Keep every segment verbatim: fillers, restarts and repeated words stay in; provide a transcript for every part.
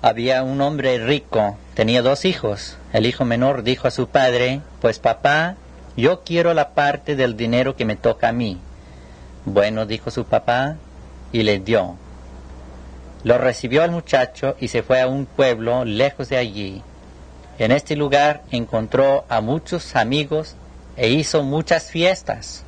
Había un hombre rico, tenía dos hijos. El hijo menor dijo a su padre: pues papá, yo quiero la parte del dinero que me toca a mí. Bueno, dijo su papá, y le dio. Lo recibió el muchacho y se fue a un pueblo lejos de allí. En este lugar encontró a muchos amigos e hizo muchas fiestas.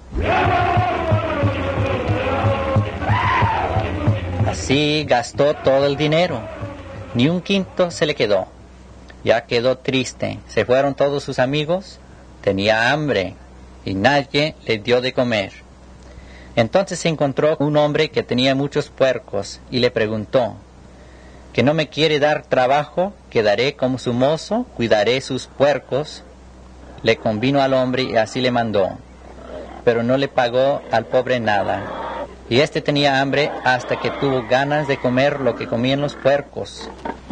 Así gastó todo el dinero. Ni un quinto se le quedó. Ya quedó triste. Se fueron todos sus amigos. Tenía hambre y nadie le dio de comer. Entonces se encontró un hombre que tenía muchos puercos y le preguntó: ¿que no me quiere dar trabajo? Quedaré como su mozo, cuidaré sus puercos. Le convino al hombre y así le mandó. Pero no le pagó al pobre nada. Y éste tenía hambre hasta que tuvo ganas de comer lo que comían los puercos.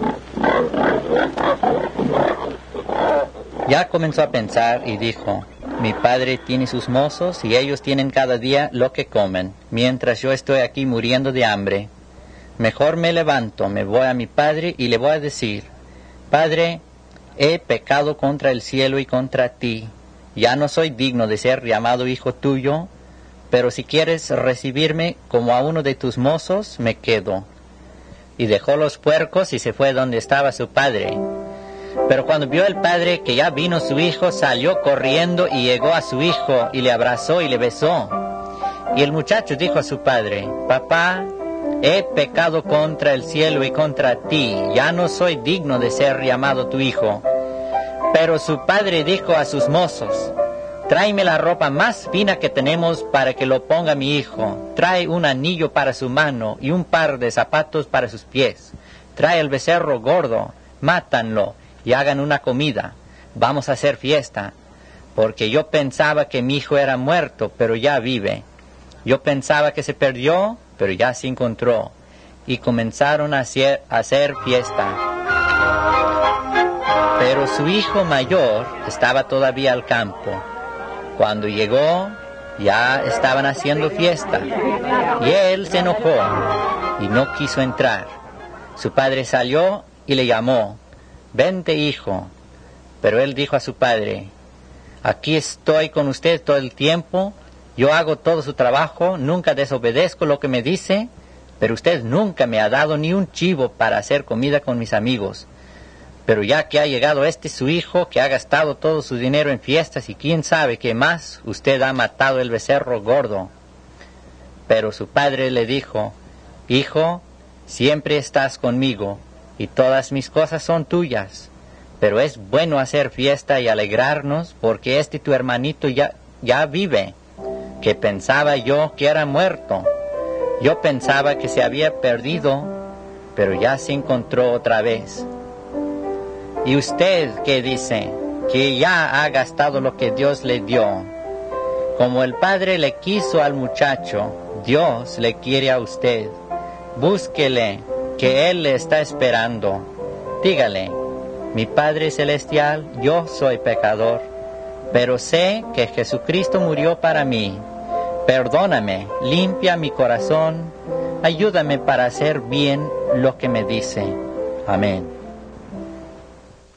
Ya comenzó a pensar y dijo: mi padre tiene sus mozos y ellos tienen cada día lo que comen, mientras yo estoy aquí muriendo de hambre. Mejor me levanto, me voy a mi padre y le voy a decir: Padre, he pecado contra el cielo y contra ti. Ya no soy digno de ser llamado hijo tuyo, pero si quieres recibirme como a uno de tus mozos, me quedo. Y dejó los puercos y se fue donde estaba su padre. Pero cuando vio el padre que ya vino su hijo, salió corriendo y llegó a su hijo y le abrazó y le besó. Y el muchacho dijo a su padre: Papá, he pecado contra el cielo y contra ti, ya no soy digno de ser llamado tu hijo. Pero su padre dijo a sus mozos: tráeme la ropa más fina que tenemos para que lo ponga mi hijo. Trae un anillo para su mano y un par de zapatos para sus pies. Trae el becerro gordo, mátanlo y hagan una comida. Vamos a hacer fiesta, porque yo pensaba que mi hijo era muerto, pero ya vive. Yo pensaba que se perdió, pero ya se encontró. Y comenzaron a hacer, a hacer fiesta. Pero su hijo mayor estaba todavía al campo. Cuando llegó, ya estaban haciendo fiesta. Y él se enojó y no quiso entrar. Su padre salió y le llamó: vente, hijo. Pero él dijo a su padre: aquí estoy con usted todo el tiempo. Yo hago todo su trabajo, nunca desobedezco lo que me dice, pero usted nunca me ha dado ni un chivo para hacer comida con mis amigos. Pero ya que ha llegado este su hijo, que ha gastado todo su dinero en fiestas y quién sabe qué más, usted ha matado el becerro gordo. Pero su padre le dijo: hijo, siempre estás conmigo y todas mis cosas son tuyas, pero es bueno hacer fiesta y alegrarnos porque este tu hermanito ya, ya vive, que pensaba yo que era muerto. Yo pensaba que se había perdido, pero ya se encontró otra vez. ¿Y usted qué dice? Que ya ha gastado lo que Dios le dio. Como el Padre le quiso al muchacho, Dios le quiere a usted. Búsquele, que Él le está esperando. Dígale: mi Padre Celestial, yo soy pecador, pero sé que Jesucristo murió para mí. Perdóname, limpia mi corazón, ayúdame para hacer bien lo que me dice. Amén.